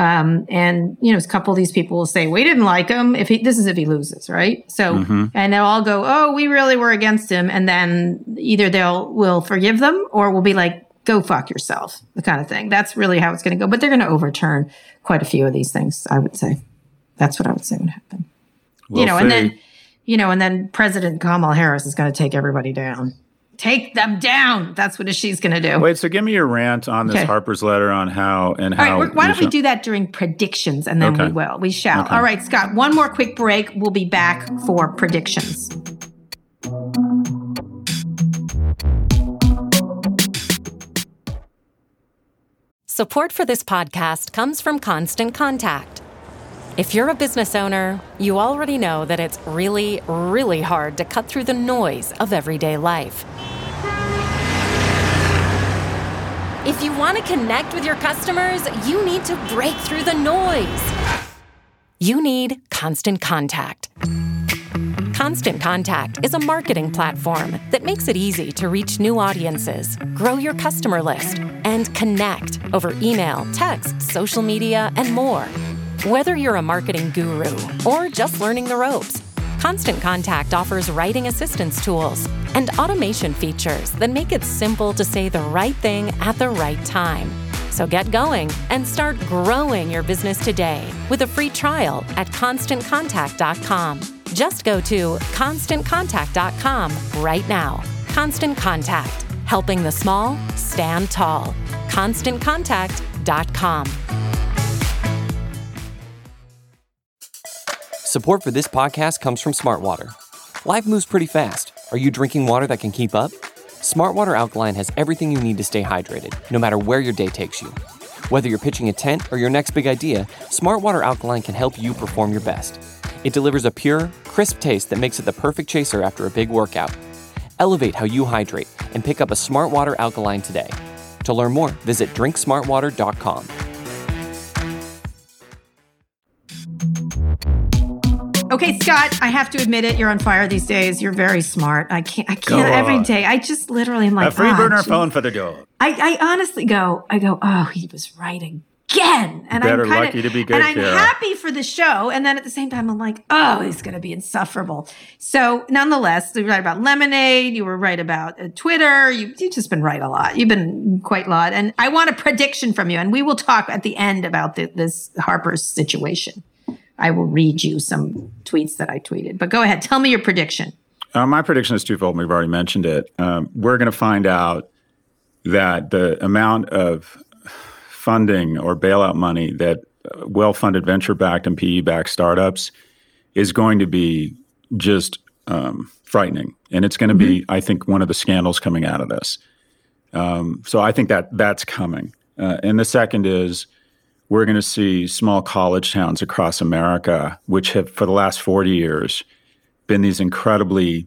A couple of these people will say, we didn't like him if he loses, right? So, and they'll all go, oh, we really were against him. And then either we'll forgive them, or we'll be like, go fuck yourself, the kind of thing. That's really how it's going to go. But they're going to overturn quite a few of these things, I would say. That's what I would say would happen. And then President Kamala Harris is going to take everybody down. Take them down. That's what she's going to do. Wait, so give me your rant on this Harper's letter on how. All right, why don't we do that during predictions, and then we shall. Okay. All right, Scott, one more quick break. We'll be back for predictions. Support for this podcast comes from Constant Contact. If you're a business owner, you already know that it's really, really hard to cut through the noise of everyday life. If you want to connect with your customers, you need to break through the noise. You need Constant Contact. Constant Contact is a marketing platform that makes it easy to reach new audiences, grow your customer list, and connect over email, text, social media, and more. Whether you're a marketing guru or just learning the ropes, Constant Contact offers writing assistance tools and automation features that make it simple to say the right thing at the right time. So get going and start growing your business today with a free trial at ConstantContact.com. Just go to ConstantContact.com right now. Constant Contact, helping the small stand tall. ConstantContact.com. Support for this podcast comes from Smartwater. Life moves pretty fast. Are you drinking water that can keep up? Smartwater Alkaline has everything you need to stay hydrated, no matter where your day takes you. Whether you're pitching a tent or your next big idea, Smartwater Alkaline can help you perform your best. It delivers a pure, crisp taste that makes it the perfect chaser after a big workout. Elevate how you hydrate and pick up a Smartwater Alkaline today. To learn more, visit drinksmartwater.com. Okay, Scott, I have to admit it. You're on fire these days. You're very smart. I can't every day. I just literally am like, a free burner phone for the dog. I honestly go, oh, he was right again. And better lucky to be good, and I'm Kara. happy for the show. And then at the same time, I'm like, oh, he's going to be insufferable. So nonetheless, you were right about Lemonade. You were right about Twitter. You've just been right a lot. You've been quite a lot. And I want a prediction from you. And we will talk at the end about this Harper's situation. I will read you some tweets that I tweeted. But go ahead. Tell me your prediction. My prediction is twofold. We've already mentioned it. We're going to find out that the amount of funding or bailout money that well-funded venture-backed and PE-backed startups is going to be just frightening. And it's going to be, I think, one of the scandals coming out of this. So I think that's coming. And the second is, we're going to see small college towns across America, which have for the last 40 years been these incredibly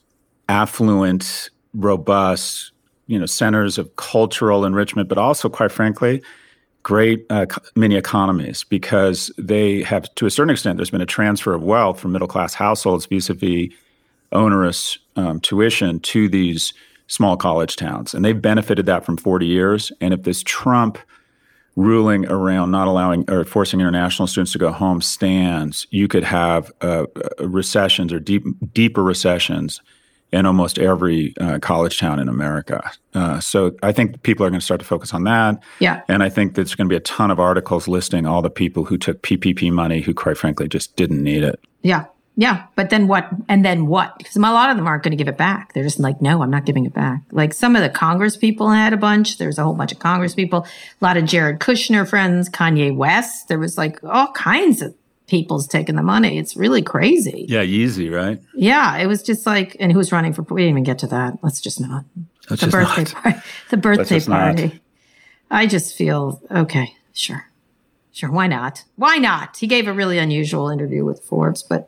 affluent, robust, centers of cultural enrichment, but also, quite frankly, great mini economies, because they have, to a certain extent, there's been a transfer of wealth from middle-class households vis-a-vis onerous tuition to these small college towns. And they've benefited that from 40 years. And if this Trump ruling around not allowing or forcing international students to go home stands, you could have recessions or deeper recessions in almost every college town in America. So I think people are going to start to focus on that. Yeah. And I think there's going to be a ton of articles listing all the people who took PPP money who, quite frankly, just didn't need it. Yeah. Yeah. But then what? And then what? Because a lot of them aren't going to give it back. They're just like, no, I'm not giving it back. Like some of the Congress people had a bunch. There's a whole bunch of Congress people, a lot of Jared Kushner friends, Kanye West. There was like all kinds of people's taking the money. It's really crazy. Yeah. Yeezy, right? Yeah. It was just like, and who's running for, we didn't even get to that. Let's just not. The birthday party. I just feel, okay, sure. Sure, why not? Why not? He gave a really unusual interview with Forbes, but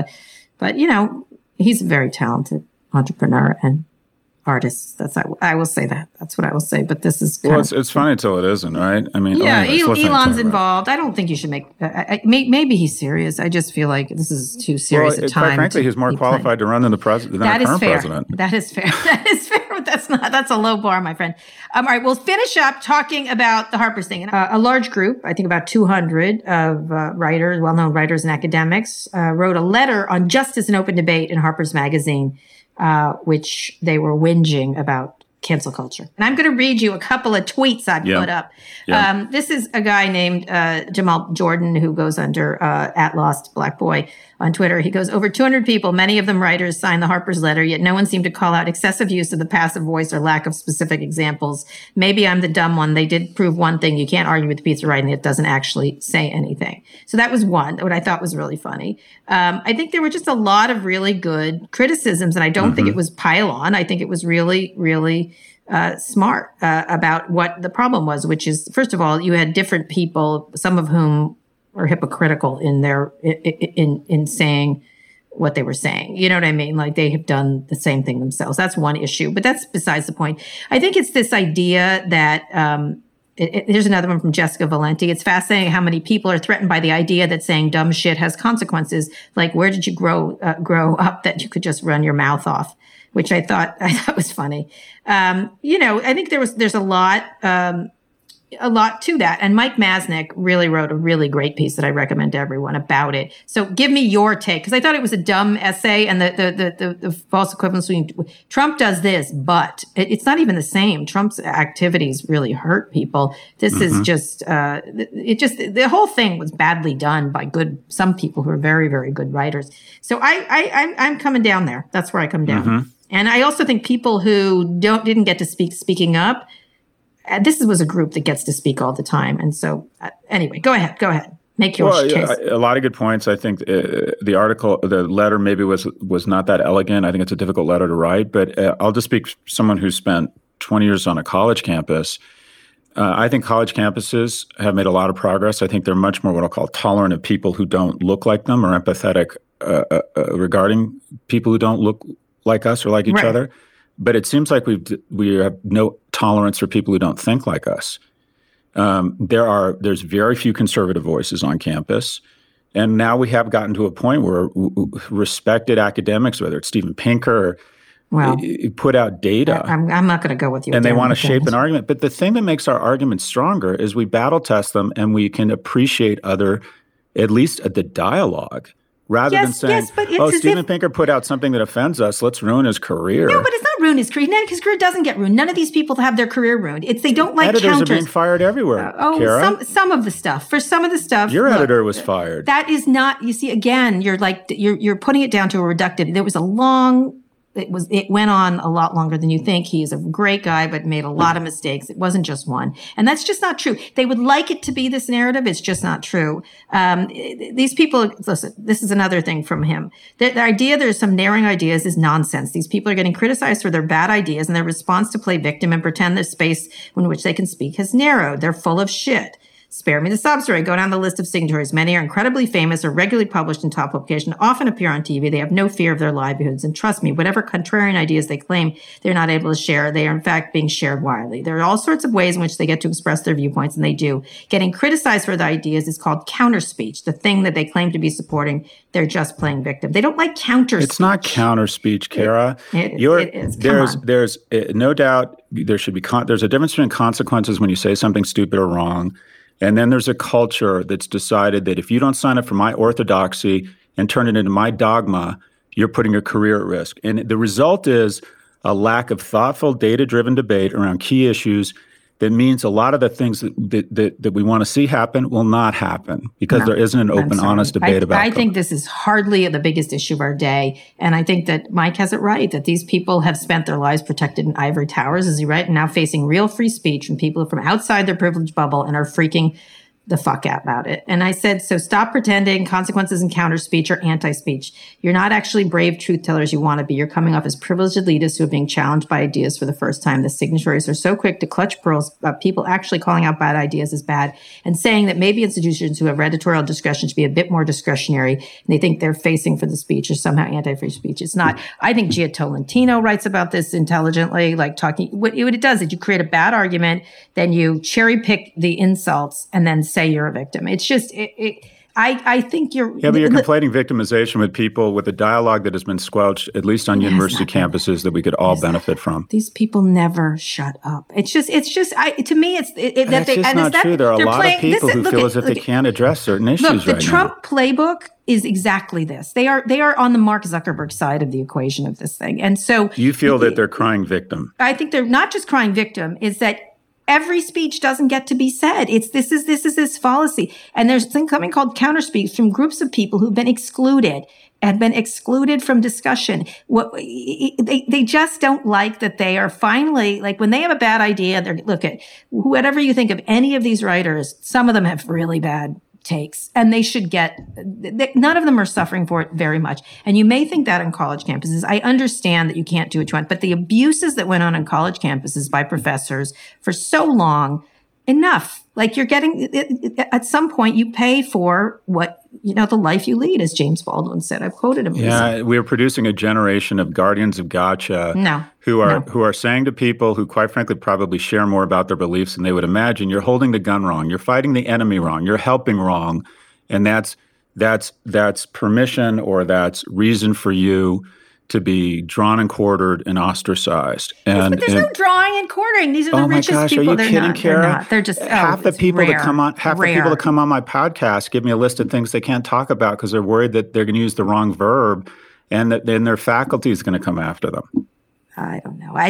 he's a very talented entrepreneur and artist. I will say that. That's what I will say. But this is it's funny until it isn't, right? I mean, Elon's involved. I don't think you should make. Maybe he's serious. I just feel like this is too serious a time. Quite frankly, he's more qualified to run than the president. That is fair. That is fair. That is fair. But that's a low bar, my friend. All right, we'll finish up talking about the Harper's thing. A large group, I think about 200 of writers, well-known writers and academics, wrote a letter on justice and open debate in Harper's Magazine, which they were whinging about cancel culture. And I'm going to read you a couple of tweets I put up. Yeah. This is a guy named Jamal Jordan, who goes under @LostBlackBoy on Twitter. He goes, over 200 people, many of them writers, signed the Harper's letter, yet no one seemed to call out excessive use of the passive voice or lack of specific examples. Maybe I'm the dumb one. They did prove one thing. You can't argue with the piece of writing. It doesn't actually say anything. So that was one, what I thought was really funny. I think there were just a lot of really good criticisms, and I don't think it was pile on. I think it was really, really smart about what the problem was, which is, first of all, you had different people, some of whom are hypocritical in their in saying what they were saying. You know what I mean? Like they have done the same thing themselves. That's one issue, but that's besides the point. I think it's this idea that here's another one from Jessica Valenti. It's fascinating how many people are threatened by the idea that saying dumb shit has consequences. Like, where did you grow up that you could just run your mouth off? Which I thought was funny. I think there's a lot to that. And Mike Masnick really wrote a really great piece that I recommend to everyone about it. So give me your take, because I thought it was a dumb essay, and the false equivalence between Trump does this, but it's not even the same. Trump's activities really hurt people. This is just, the whole thing was badly done by some people who are very, very good writers. So I'm coming down there. That's where I come down. And I also think people who didn't get to speaking up, this was a group that gets to speak all the time. And so anyway, go ahead. Make your case. A lot of good points. I think the letter maybe was not that elegant. I think it's a difficult letter to write, but I'll just speak someone who spent 20 years on a college campus. I think college campuses have made a lot of progress. I think they're much more what I'll call tolerant of people who don't look like them, or empathetic regarding people who don't look like us or like each other. But it seems like we have no tolerance for people who don't think like us. There's very few conservative voices on campus. And now we have gotten to a point where respected academics, whether it's Steven Pinker, put out data. I'm not going to go with you. And they want to shape an argument. But the thing that makes our argument stronger is we battle test them and we can appreciate at least at the dialogue. Rather than saying, Steven Pinker put out something that offends us, let's ruin his career. No, but it's not ruin his career. His career doesn't get ruined. None of these people have their career ruined. They don't like editors counters. Are being fired everywhere, Kara. Some of the stuff. For some of the stuff. Your editor was fired. That is not, you see, again, you're putting it down to a reductive. There was it went on a lot longer than you think. He's a great guy, but made a lot of mistakes. It wasn't just one. And that's just not true. They would like it to be this narrative. It's just not true. These people, listen, this is another thing from him. The idea there's some narrowing ideas is nonsense. These people are getting criticized for their bad ideas, and their response to play victim and pretend their space in which they can speak has narrowed. They're full of shit. Spare me the sob story. Go down the list of signatories. Many are incredibly famous or regularly published in top publications, often appear on TV. They have no fear of their livelihoods. And trust me, whatever contrarian ideas they claim they're not able to share, they are in fact being shared widely. There are all sorts of ways in which they get to express their viewpoints, and they do. Getting criticized for the ideas is called counter speech. The thing that they claim to be supporting, they're just playing victim. They don't like counter speech. It's not counter speech, Kara. It is. There's no doubt there's a difference between consequences when you say something stupid or wrong. And then there's a culture that's decided that if you don't sign up for my orthodoxy and turn it into my dogma, you're putting your career at risk. And the result is a lack of thoughtful, data-driven debate around key issues that means a lot of the things that we want to see happen will not happen because there isn't an open, honest debate about it. I think this is hardly the biggest issue of our day. And I think that Mike has it right, that these people have spent their lives protected in ivory towers, is he right? And now facing real free speech from people from outside their privileged bubble and are freaking the fuck out about it. And I said, so stop pretending consequences and counter speech are anti-speech. You're not actually brave truth tellers you want to be. You're coming off as privileged elitists who are being challenged by ideas for the first time. The signatories are so quick to clutch pearls about people actually calling out bad ideas as bad and saying that maybe institutions who have editorial discretion should be a bit more discretionary. And they think they're facing for the speech or somehow anti-free speech. It's not. I think Gia Tolentino writes about this intelligently, like talking, what it does is you create a bad argument, then you cherry pick the insults and then say you're a victim. It's just, I think you're... Yeah, but you're conflating victimization with people with a dialogue that has been squelched, at least on university campuses, that we could all benefit from. These people never shut up. It's just, to me, that's just not true. There are a lot of people who feel as if they can't address certain issues right now. The Trump playbook is exactly this. They are on the Mark Zuckerberg side of the equation of this thing. And so... You feel that they're crying victim. I think they're not just crying victim, is that every speech doesn't get to be said. This is this fallacy. And there's something called counter speech from groups of people who've been excluded from discussion. They just don't like that they are finally, like when they have a bad idea, look at whatever you think of any of these writers, some of them have really bad takes, and they should none of them are suffering for it very much. And you may think that on college campuses. I understand that you can't do what you want, but the abuses that went on college campuses by professors for so long, enough. Like you're getting, at some point you pay for the life you lead, as James Baldwin said. I've quoted him. Yeah, we're producing a generation of guardians of gotcha who are saying to people who, quite frankly, probably share more about their beliefs than they would imagine, you're holding the gun wrong, you're fighting the enemy wrong, you're helping wrong, and that's permission or that's reason for you to be drawn and quartered and ostracized. But there's no drawing and quartering. These are the richest people. Are you kidding, Kara? They're just half the people that come on my podcast give me a list of things they can't talk about because they're worried that they're going to use the wrong verb, and that then their faculty is going to come after them. I don't know.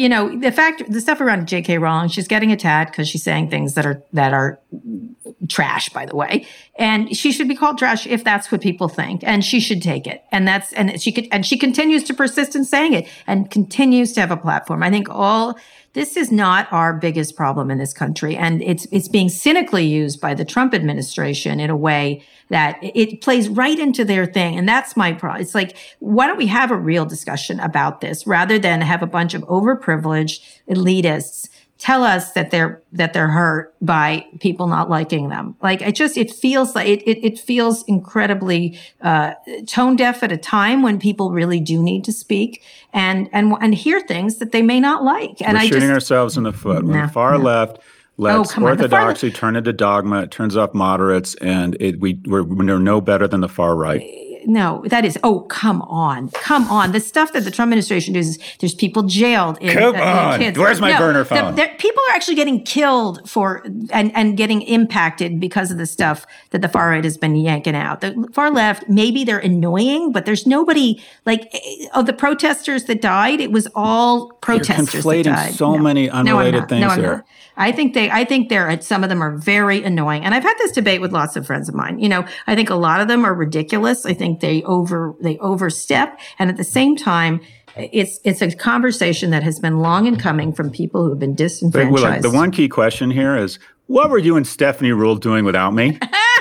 The stuff around J.K. Rowling, she's getting attacked because she's saying things that are trash, by the way, and she should be called trash if that's what people think, and she should take it. And she continues to persist in saying it and continues to have a platform. I think all This is not our biggest problem in this country. And it's being cynically used by the Trump administration in a way that it plays right into their thing. And that's my problem. It's like, why don't we have a real discussion about this rather than have a bunch of overprivileged elitists tell us that they're hurt by people not liking them. Like, it feels like it feels incredibly tone deaf at a time when people really do need to speak and hear things that they may not like. And we're shooting ourselves in the foot. When the far left lets orthodoxy turn into dogma, it turns off moderates, and we're no better than the far right. No, that is, come on. The stuff that the Trump administration does is there's people jailed. Come on. Kids. Where's my burner phone? People are actually getting killed and getting impacted because of the stuff that the far right has been yanking out. The far left, maybe they're annoying, but there's nobody of the protesters that died. It was all protesters You're conflating that died. so many unrelated things here. I think some of them are very annoying. And I've had this debate with lots of friends of mine. I think a lot of them are ridiculous. I think they overstep. And at the same time, it's a conversation that has been long in coming from people who have been disenfranchised. The one key question here is, what were you and Stephanie Ruhle doing without me?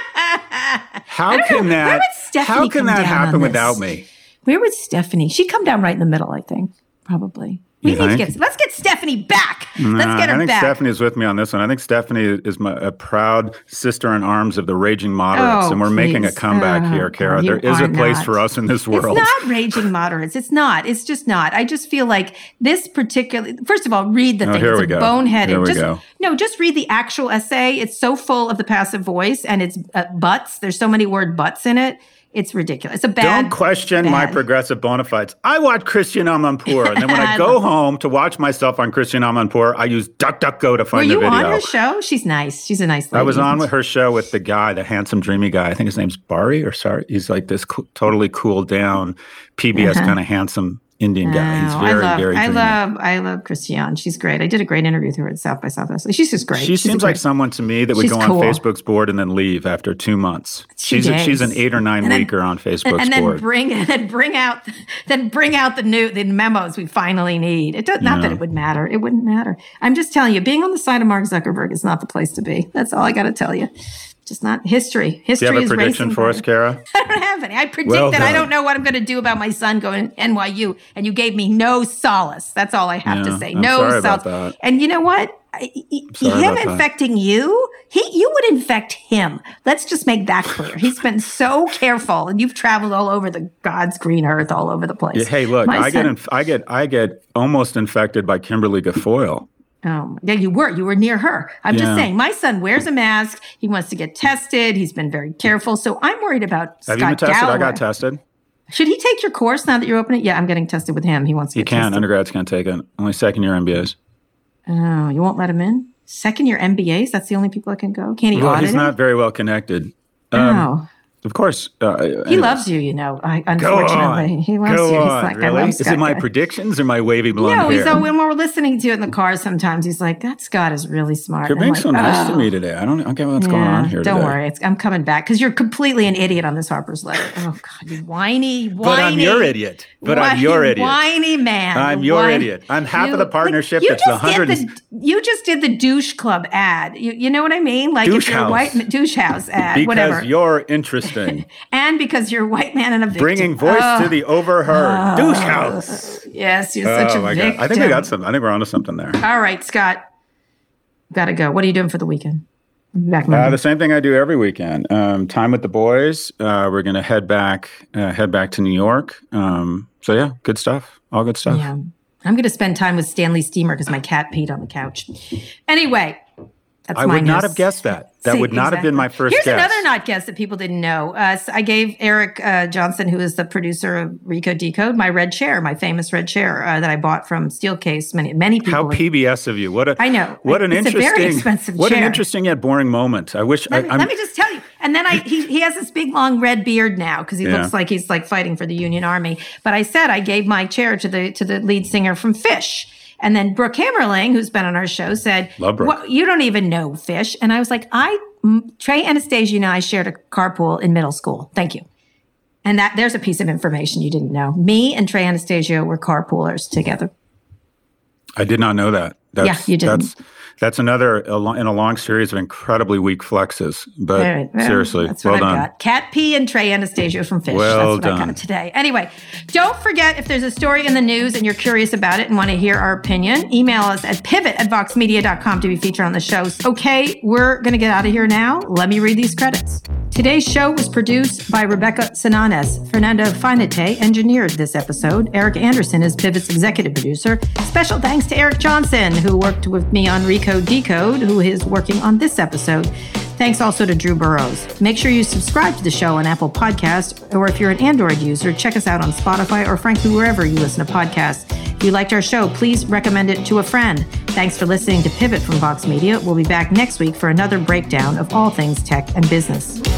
How can that happen without me? Where would Stephanie? She'd come down right in the middle, I think, probably. Let's get Stephanie back. Let's get her back. I think Stephanie is with me on this one. I think Stephanie is a proud sister in arms of the raging moderates, and we're making a comeback here, Kara. There is a place for us in this world. It's not raging moderates. It's not. It's just not. I just feel like this particular. First of all, read the thing. Here we go. Boneheaded. Here we go. No, just read the actual essay. It's so full of the passive voice, and it's buts. There's so many word buts in it. It's ridiculous. It's a bad. Don't question my progressive bona fides. I watch Christiane Amanpour, and then when I go home to watch myself on Christiane Amanpour, I use DuckDuckGo to find the video. Were you on her show? She's nice. She's a nice lady. I was on with her show with the guy, the handsome, dreamy guy. I think his name's Bari or sorry. He's like this totally cooled down, PBS kind of handsome Indian guy. He's very dreamy. I love Christiane. She's great. I did a great interview with her at South by Southwest. She's just great. She seems like someone to me that would go on Facebook's board and then leave after 2 months. She's an 8 or 9 weeker on Facebook's board. Bring out the memos we finally need. Not that it would matter. It wouldn't matter. I'm just telling you, being on the side of Mark Zuckerberg is not the place to be. That's all I got to tell you. Just not history. History is racing. Do you have a prediction for us, Kara? I don't have any. I predict that I don't know what I'm going to do about my son going to NYU, and you gave me no solace. That's all I have to say. No solace. About that. And you know what? Him infecting you, you would infect him. Let's just make that clear. He's been so careful, and you've traveled all over the God's green earth, all over the place. Yeah, hey, look, I get almost infected by Kimberly Guilfoyle. Oh, yeah, you were near her. I'm just saying, my son wears a mask. He wants to get tested. He's been very careful. So I'm worried about Scott Have you been tested? Galloway. I got tested. Should he take your course now that you're opening it? Yeah, I'm getting tested with him. He wants to get tested. Undergrads can't take it. Only second-year MBAs. Oh, you won't let him in? Second-year MBAs? That's the only people that can go? Can't he audit he's not very well connected. Of course. He loves you, unfortunately. He loves you. He's like, really? I love Scott. Is it my predictions or my wavy blonde hair? No, when we're listening to it in the car sometimes, he's like, that Scott is really smart. You're being so nice to me today. I don't get what's going on here Don't worry. I'm coming back because you're completely an idiot on this Harper's letter. Oh, God, you whiny. But I'm your idiot. Whiny man. I'm your idiot. I'm half of the partnership that's 100. You just did the douche club ad. You know what I mean? Like douche if you're house. Douche house ad, because whatever. Because you're interesting. And because you're a white man and a victim. Bringing voice to the overheard. Douche house. Yes, you're such a victim. God. I think we got something. I think we're onto something there. All right, Scott. Got to go. What are you doing for the weekend? The same thing I do every weekend. Time with the boys. We're going to head back to New York. So yeah, good stuff. All good stuff. Yeah. I'm going to spend time with Stanley Steamer because my cat peed on the couch. Anyway. I would not have guessed that. That would not have been my first guess. Here's another not guess that people didn't know. So I gave Eric Johnson, who is the producer of Recode Decode, my red chair, my famous red chair that I bought from Steelcase. Many people. How PBS of you! I know. What an interesting, a very expensive what chair. An interesting yet boring moment. I wish. Let me just tell you. And then he has this big long red beard now because he looks like he's like fighting for the Union Army. But I said I gave my chair to the lead singer from Phish. And then Brooke Hammerling, who's been on our show, said, you don't even know Phish. And I was like, Trey Anastasio and I shared a carpool in middle school. Thank you. And there's a piece of information you didn't know. Me and Trey Anastasio were carpoolers together. I did not know that. You didn't. That's another in a long series of incredibly weak flexes. But seriously, that's well done. Got. Cat P and Trey Anastasio from Fish. That's what I got today. Anyway, don't forget, if there's a story in the news and you're curious about it and want to hear our opinion, email us at pivot@voxmedia.com to be featured on the show. Okay, we're going to get out of here now. Let me read these credits. Today's show was produced by Rebecca Sananes. Fernando Finete engineered this episode. Eric Anderson is Pivot's executive producer. Special thanks to Eric Johnson, who worked with me on Recode Decode, who is working on this episode. Thanks also to Drew Burrows. Make sure you subscribe to the show on Apple Podcasts, or if you're an Android user, check us out on Spotify or frankly, wherever you listen to podcasts. If you liked our show, please recommend it to a friend. Thanks for listening to Pivot from Vox Media. We'll be back next week for another breakdown of all things tech and business.